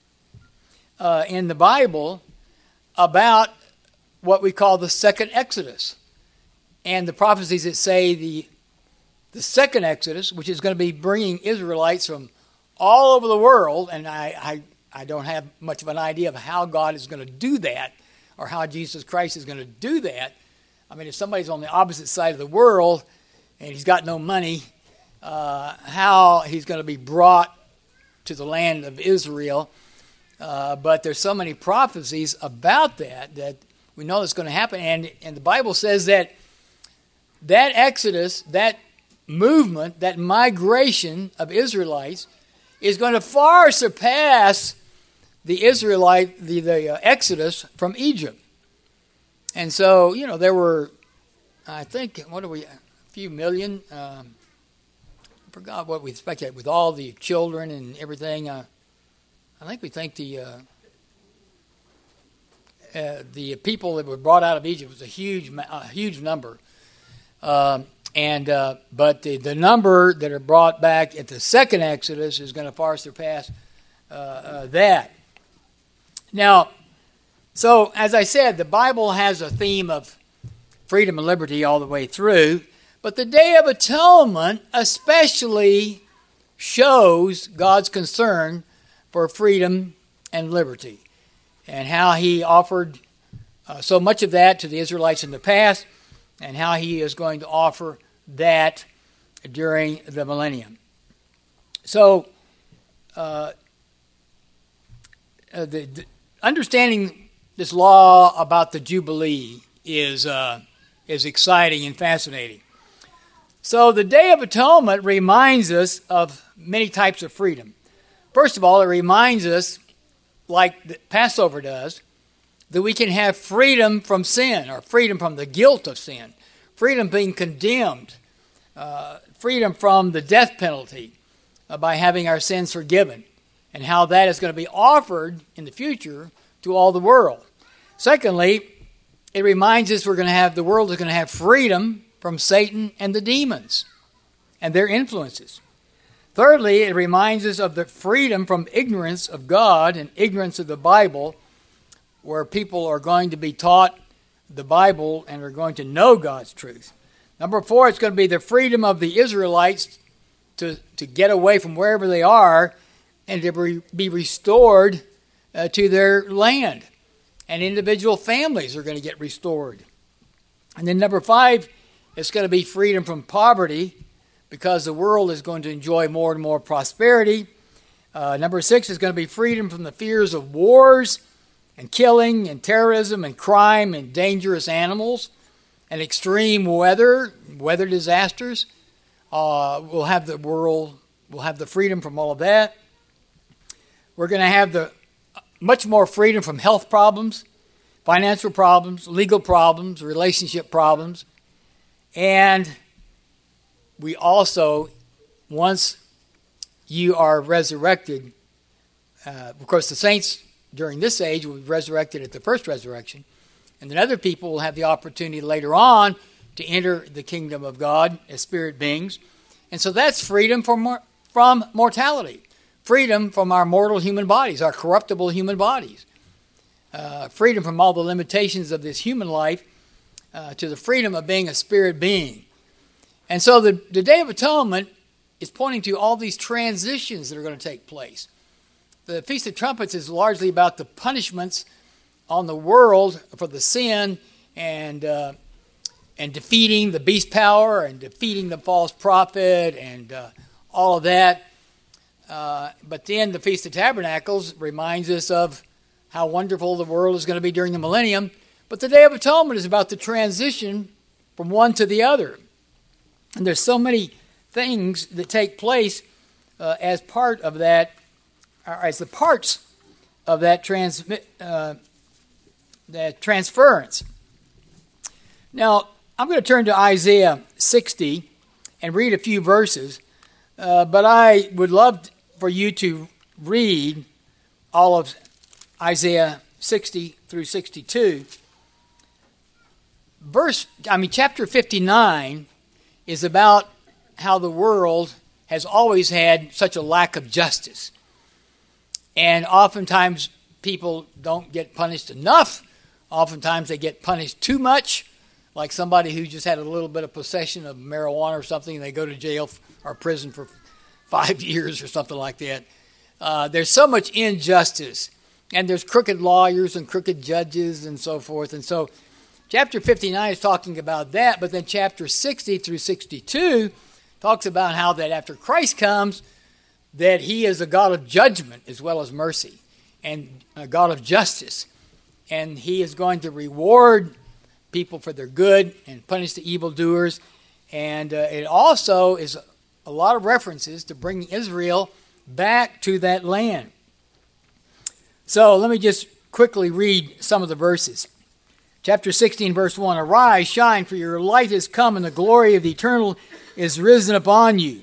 A: uh, in the Bible about what we call the second Exodus. And the prophecies that say the The second Exodus, which is going to be bringing Israelites from all over the world, and I, I, I don't have much of an idea of how God is going to do that or how Jesus Christ is going to do that. I mean, if somebody's on the opposite side of the world and he's got no money, uh, how he's going to be brought to the land of Israel. Uh, but there's so many prophecies about that that we know it's going to happen. And, and the Bible says that that Exodus, that movement, that migration of Israelites, is going to far surpass the Israelite, the, the uh, Exodus from Egypt. And so, you know, there were, I think, what are we, a few million, um, I forgot what we expected, with all the children and everything. Uh, I think we think the uh, uh, the people that were brought out of Egypt was a huge, a huge number. Um, and uh, but the, the number that are brought back at the second Exodus is going to far surpass uh, uh, that. Now, so as I said, the Bible has a theme of freedom and liberty all the way through, but the Day of Atonement especially shows God's concern for freedom and liberty, and how he offered uh, so much of that to the Israelites in the past, and how he is going to offer that during the millennium. So, uh, uh, the, the understanding this law about the Jubilee is uh, is exciting and fascinating. So, the Day of Atonement reminds us of many types of freedom. First of all, it reminds us, like the Passover does, that we can have freedom from sin, or freedom from the guilt of sin, freedom being condemned, uh, freedom from the death penalty uh, by having our sins forgiven, and how that is going to be offered in the future to all the world. Secondly, it reminds us we're going to have the world is going to have freedom from Satan and the demons and their influences. Thirdly, it reminds us of the freedom from ignorance of God and ignorance of the Bible, where people are going to be taught the Bible and are going to know God's truth. Number four, it's going to be the freedom of the Israelites to, to get away from wherever they are and to re, be restored uh, to their land. And individual families are going to get restored. And then number five, it's going to be freedom from poverty, because the world is going to enjoy more and more prosperity. Uh, number six is going to be freedom from the fears of wars and killing and terrorism and crime and dangerous animals and extreme weather, weather disasters. Uh, we'll have the world, we'll have the freedom from all of that. We're going to have the much more freedom from health problems, financial problems, legal problems, relationship problems. And we also, once you are resurrected, uh, of course the saints during this age will be resurrected at the first resurrection, and then other people will have the opportunity later on to enter the kingdom of God as spirit beings. And so that's freedom from, mor- from mortality, freedom from our mortal human bodies, our corruptible human bodies, uh, freedom from all the limitations of this human life, uh, to the freedom of being a spirit being. And so the, the Day of Atonement is pointing to all these transitions that are going to take place. The Feast of Trumpets is largely about the punishments on the world for the sin and uh, and defeating the beast power and defeating the false prophet and uh, all of that. Uh, but then the Feast of Tabernacles reminds us of how wonderful the world is going to be during the millennium. But the Day of Atonement is about the transition from one to the other. And there's so many things that take place uh, as part of that, or as the parts of that transmit, uh, that transference. Now, I'm going to turn to Isaiah sixty and read a few verses, uh, but I would love for you to read all of Isaiah sixty through sixty-two. Verse, I mean, chapter fifty-nine is about how the world has always had such a lack of justice. And oftentimes people don't get punished enough. Oftentimes they get punished too much, like somebody who just had a little bit of possession of marijuana or something, and they go to jail or prison for five years or something like that. Uh, there's so much injustice, and there's crooked lawyers and crooked judges and so forth. And so chapter fifty-nine is talking about that, but then chapter sixty through sixty-two talks about how that after Christ comes, that he is a God of judgment as well as mercy, and a God of justice. And he is going to reward people for their good and punish the evildoers. And uh, it also is a lot of references to bringing Israel back to that land. So let me just quickly read some of the verses. Chapter sixteen, verse one, Arise, shine, for your light has come, and the glory of the Eternal is risen upon you.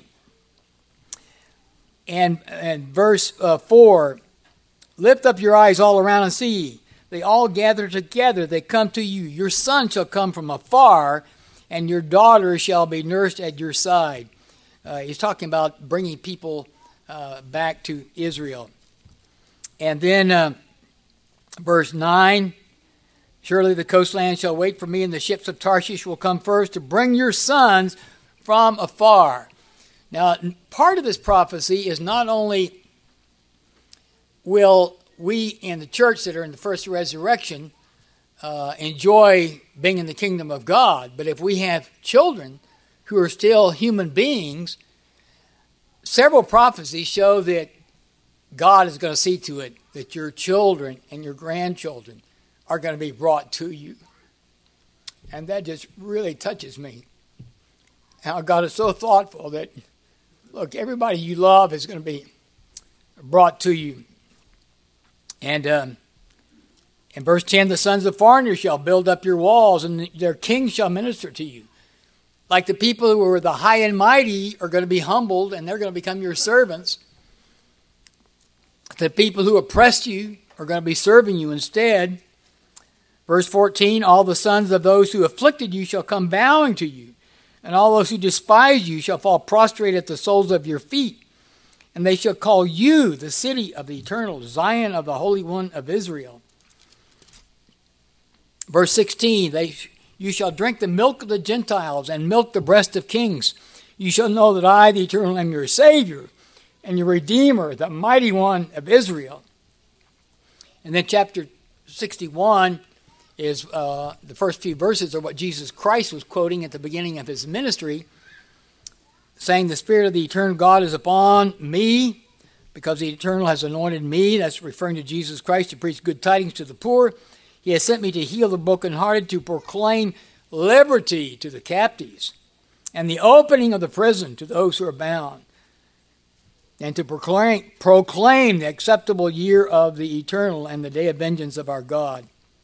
A: And, and verse uh, four, Lift up your eyes all around and see. They all gather together, they come to you. Your son shall come from afar, and your daughter shall be nursed at your side. Uh, he's talking about bringing people uh, back to Israel. And then uh, verse nine, Surely the coastland shall wait for me, and the ships of Tarshish will come first to bring your sons from afar. Now, part of this prophecy is not only will we in the church that are in the first resurrection uh, enjoy being in the kingdom of God, but if we have children who are still human beings, several prophecies show that God is going to see to it that your children and your grandchildren are going to be brought to you. And that just really touches me. How God is so thoughtful that, look, everybody you love is going to be brought to you. And um, in verse ten, the sons of foreigners shall build up your walls, and their kings shall minister to you. Like the people who are the high and mighty are going to be humbled, and they're going to become your servants. The people who oppressed you are going to be serving you instead. Verse fourteen, all the sons of those who afflicted you shall come bowing to you, and all those who despise you shall fall prostrate at the soles of your feet. And they shall call you the city of the eternal, Zion of the Holy One of Israel. Verse sixteen, they, you shall drink the milk of the Gentiles and milk the breast of kings. You shall know that I, the Eternal, am your Savior and your Redeemer, the Mighty One of Israel. And then chapter sixty-one is uh, the first few verses are what Jesus Christ was quoting at the beginning of his ministry, saying, the Spirit of the Eternal God is upon me, because the Eternal has anointed me. That's referring to Jesus Christ, to preach good tidings to the poor. He has sent me to heal the brokenhearted, to proclaim liberty to the captives, and the opening of the prison to those who are bound, and to proclaim, proclaim the acceptable year of the Eternal and the day of vengeance of our God.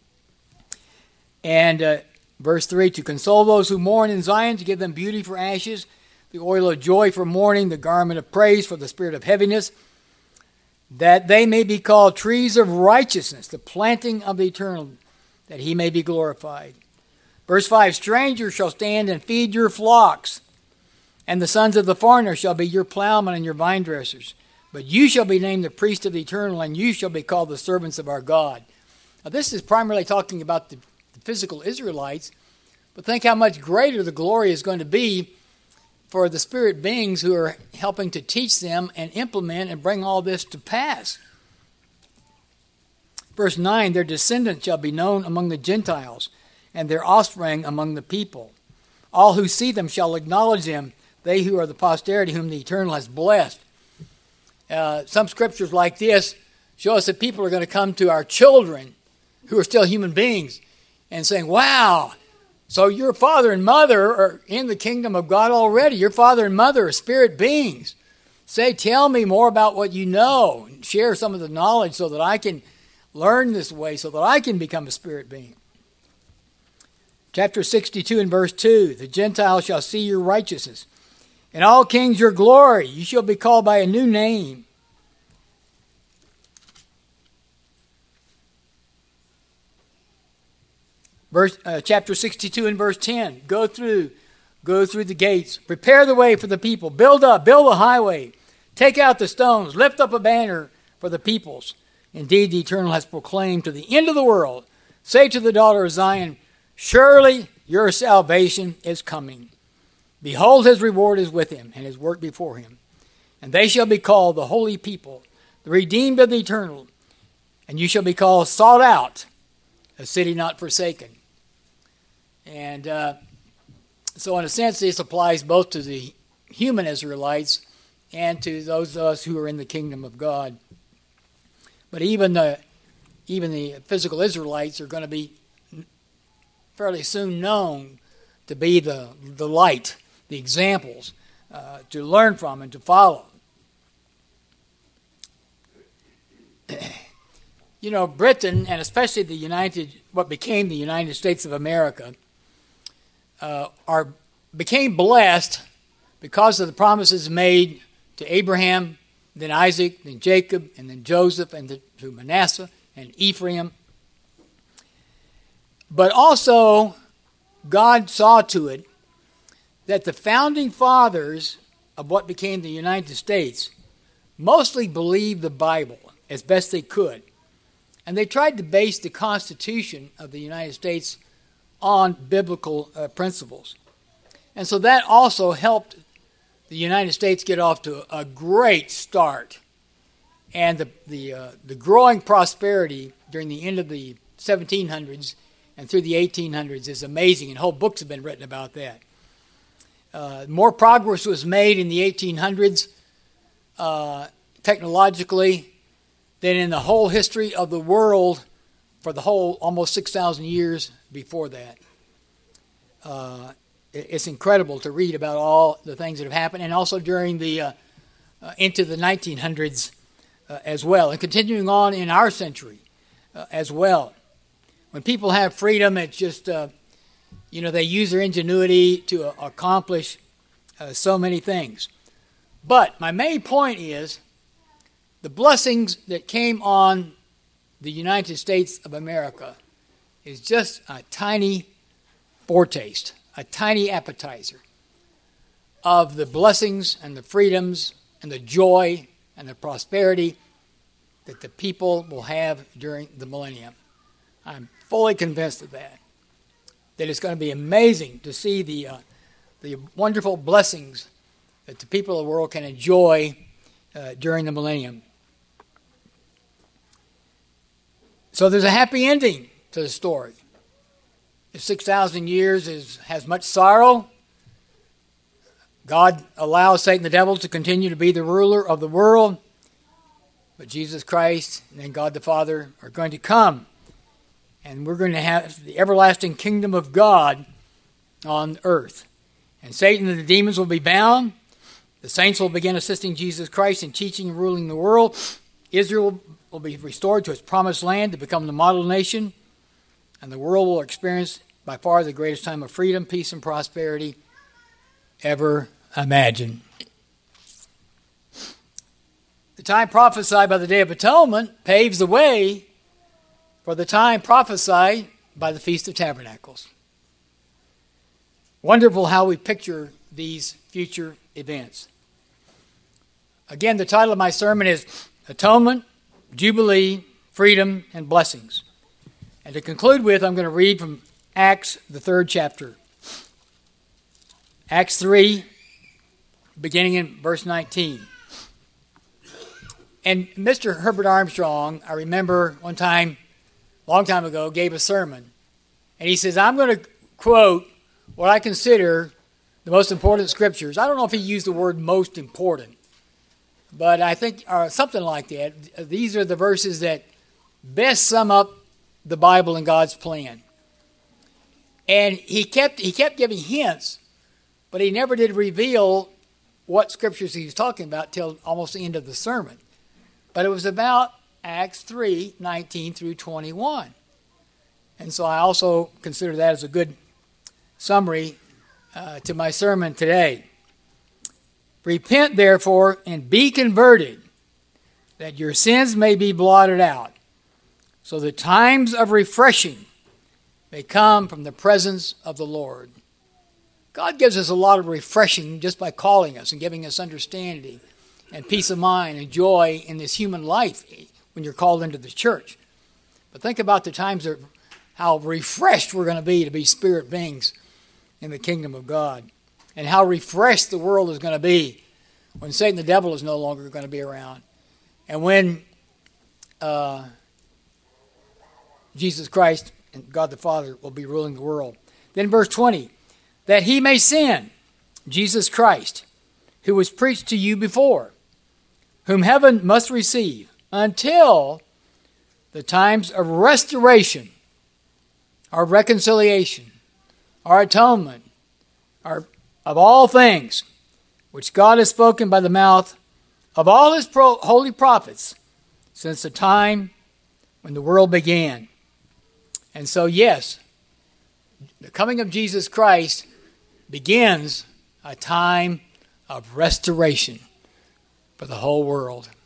A: And uh, verse three, to console those who mourn in Zion, to give them beauty for ashes, the oil of joy for mourning, the garment of praise for the spirit of heaviness, that they may be called trees of righteousness, the planting of the Eternal, that he may be glorified. Verse five, strangers shall stand and feed your flocks, and the sons of the foreigner shall be your plowmen and your vine dressers. But you shall be named the priest of the Eternal, and you shall be called the servants of our God. Now this is primarily talking about the, the physical Israelites, but think how much greater the glory is going to be for the spirit beings who are helping to teach them and implement and bring all this to pass. Verse nine, their descendants shall be known among the Gentiles, and their offspring among the people. All who see them shall acknowledge them, they who are the posterity whom the Eternal has blessed. Uh, some scriptures like this show us that people are going to come to our children who are still human beings and saying, wow, so your father and mother are in the kingdom of God already. Your father and mother are spirit beings. Say, tell me more about what you know. And share some of the knowledge so that I can learn this way, so that I can become a spirit being. Chapter sixty-two and verse two, the Gentiles shall see your righteousness, and all kings your glory. You shall be called by a new name. Verse, uh, chapter sixty-two and verse ten. Go through, go through the gates. Prepare the way for the people. Build up, build a highway. Take out the stones. Lift up a banner for the peoples. Indeed, the Eternal has proclaimed to the end of the world. Say to the daughter of Zion, surely your salvation is coming. Behold, his reward is with him, and his work before him. And they shall be called the holy people, the redeemed of the Eternal. And you shall be called sought out, a city not forsaken. And uh, so in a sense, this applies both to the human Israelites and to those of us who are in the kingdom of God. But even the, even the physical Israelites are going to be fairly soon known to be the, the light the examples uh, to learn from and to follow. You know, Britain, and especially the United, what became the United States of America, uh, are became blessed because of the promises made to Abraham, then Isaac, then Jacob, and then Joseph, and then to Manasseh and Ephraim. But also, God saw to it that the founding fathers of what became the United States mostly believed the Bible as best they could. And they tried to base the Constitution of the United States on biblical uh, principles. And so that also helped the United States get off to a great start. And the the, uh, the growing prosperity during the end of the seventeen hundreds and through the eighteen hundreds is amazing, and whole books have been written about that. Uh, more progress was made in the eighteen hundreds uh, technologically than in the whole history of the world for the whole almost six thousand years before that. Uh, it's incredible to read about all the things that have happened, and also during the uh, uh, into the nineteen hundreds uh, as well, and continuing on in our century uh, as well. When people have freedom, it's just, uh, you know, they use their ingenuity to uh, accomplish uh, so many things. But my main point is the blessings that came on the United States of America is just a tiny foretaste, a tiny appetizer of the blessings and the freedoms and the joy and the prosperity that the people will have during the millennium. I'm fully convinced of that, that it's going to be amazing to see the uh, the wonderful blessings that the people of the world can enjoy uh, during the millennium. So there's a happy ending to the story. If six thousand years is, has much sorrow, God allows Satan the devil to continue to be the ruler of the world, but Jesus Christ and then God the Father are going to come, and we're going to have the everlasting kingdom of God on earth. And Satan and the demons will be bound. The saints will begin assisting Jesus Christ in teaching and ruling the world. Israel will be restored to its promised land to become the model nation. And the world will experience by far the greatest time of freedom, peace, and prosperity ever imagined. The time prophesied by the Day of Atonement paves the way for the time prophesied by the Feast of Tabernacles. Wonderful how we picture these future events. Again, the title of my sermon is Atonement, Jubilee, Freedom, and Blessings. And to conclude with, I'm going to read from Acts, the third chapter. Acts three, beginning in verse nineteen. And Mister Herbert Armstrong, I remember one time, a long time ago, gave a sermon. And he says, I'm going to quote what I consider the most important scriptures. I don't know if he used the word most important, but I think uh, something like that. These are the verses that best sum up the Bible and God's plan. And he kept he kept giving hints, but he never did reveal what scriptures he was talking about till almost the end of the sermon. But it was about Acts three, nineteen through twenty-one. And so I also consider that as a good summary uh, to my sermon today. Repent, therefore, and be converted, that your sins may be blotted out, so the times of refreshing may come from the presence of the Lord. God gives us a lot of refreshing just by calling us and giving us understanding and peace of mind and joy in this human life when you're called into the church. But think about the times of how refreshed we're going to be to be spirit beings in the kingdom of God, and how refreshed the world is going to be when Satan the devil is no longer going to be around, and when uh, Jesus Christ and God the Father will be ruling the world. Then verse twenty, that he may send Jesus Christ, who was preached to you before, whom heaven must receive until the times of restoration, our reconciliation, our atonement, our of all things which God has spoken by the mouth of all his pro- holy prophets since the time when the world began. And so, yes, the coming of Jesus Christ begins a time of restoration for the whole world.